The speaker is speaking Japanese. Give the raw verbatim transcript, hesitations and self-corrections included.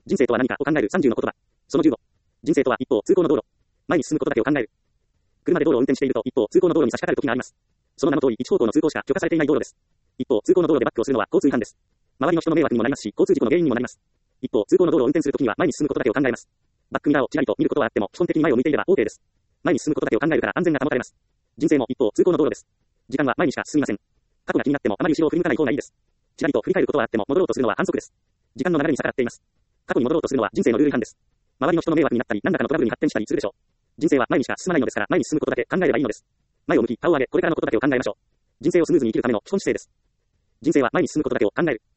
人生とは何かを考えるさんじゅうの言葉。そのじゅうご。人生とは一方通行の道路。前に進むことだけを考える。車で道路を運転していると一方通行の道路に差し掛かる時があります。その名の通り一方向の通行しか許可されていない道路です。一方通行の道路でバックをするのは交通違反です。周りの人の迷惑にもなりますし、交通事故の原因にもなります。一方通行の道路を運転するときには前に進むことだけを考えます。バックミラーをちらりと見ることはあっても基本的に前を向いていれば OK です。前に進むことだけを考えるから安全が保たれます。人生も一方通行の道路です。時間は前にしか進みません。過去が気になってもあまり後ろを振り向かない方がいいです。ちらりと振り返ることはあっても戻ろうとするのは反則です。時間の流れに逆らっています。過去に戻ろうとするのは人生のルール違反です。周りの人の迷惑になったり何らかのトラブルに発展したりするでしょう。人生は前にしか進まないのですから前に進むことだけ考えればいいのです。前を向き顔を上げこれからのことだけを考えましょう。人生をスムーズに生きるための基本姿勢です。人生は前に進むことだけを考える。